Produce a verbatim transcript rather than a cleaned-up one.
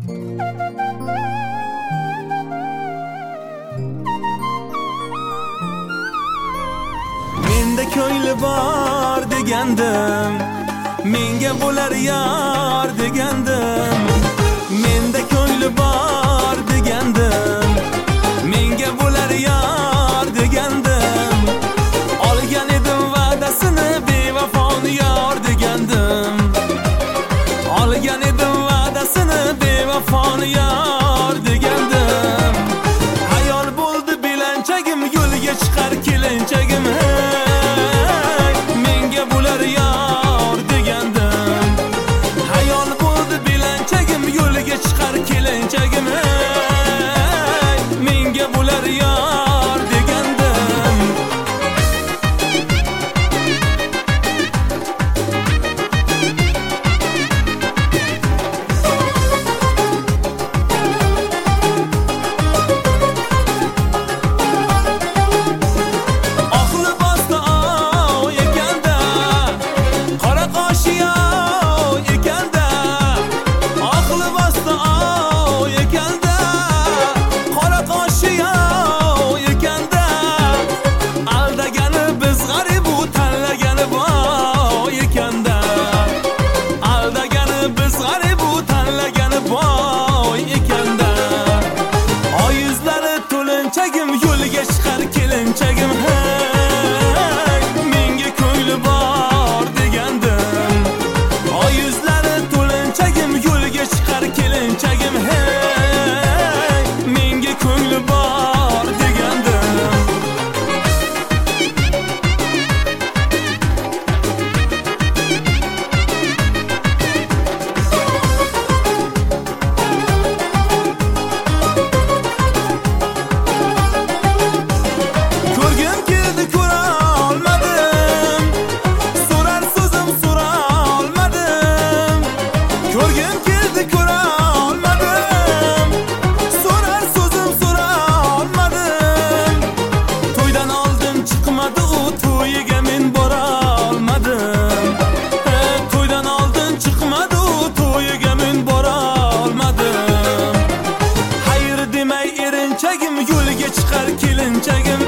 Menda ko'ngli bor degandim, menga bo'lar yar degandim. Menda ko'ngli bor degandim, menga bo'lar yar degandim. Olgan edim va'dasini, bevafoni yor degandim. Olgan edim va'dasini, bevafoni yor degandim. Hayol bo'ldi belanchagim, yo'lga chiqar kelinchagim. Hey, menga bo'lar yor degandim. Hayol bo'ldi belanchagim, yo'lga chiqar kelinchagim. Hey, menga bo'lar yor degandim. Yo'lga chiqar kelinchagim. Hey, menga ko'ngli bor degandim. Oy yuzlari to'linchagim, yo'lga chiqar kelinchagim. Hey, menga ko'ngli bor degandim. Yo'lga chiqar kelinchagim.